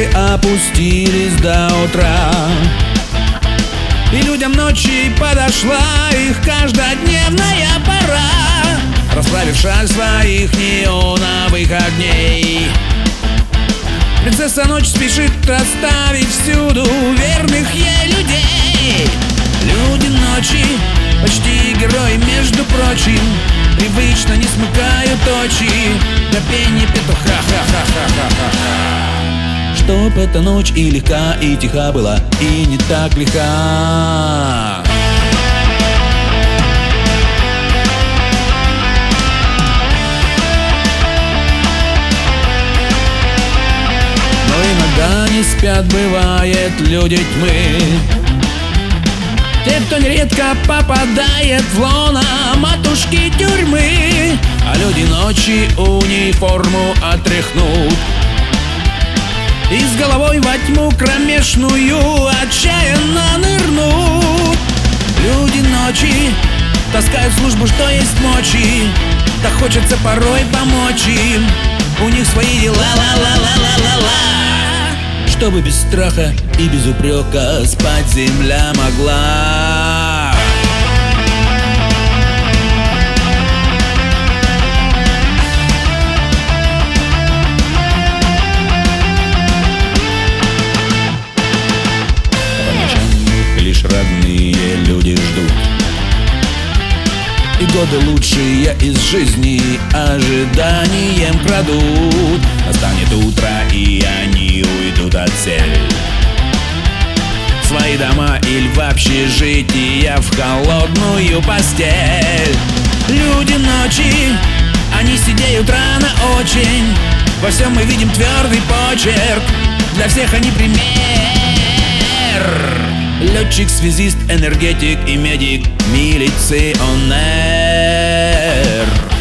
опустились до утра. И людям ночи подошла их каждодневная пора, расправив шаль своих неоновых огней. Принцесса Ночь спешит расставить всюду верных ей людей. Люди ночи, почти герои, между прочим, привычно не смыкают очи до пения петуха. Чтоб эта ночь и легка, и тиха была, и не так лиха. Но иногда не спят, бывает, люди тьмы, те, кто нередко попадает в лоно матушки тюрьмы. А люди ночи униформу отряхнут и с головой во тьму кромешную отчаянно нырнут. Люди ночи таскают службу, что есть мочи, да хочется порой помочь им, у них свои дела, ла-ла-ла-ла-ла-ла. Чтобы без страха и без упрека спать земля могла. Лишь родные люди ждут, и годы лучшие из жизни ожиданием крадут. Настанет утро, и они уйдут от цели, в свои дома или в общежития, в холодную постель. Люди ночи, они сидеют рано очень, во всем мы видим твердый почерк, для всех они пример. Летчик, связист, энергетик и медик, милиционер.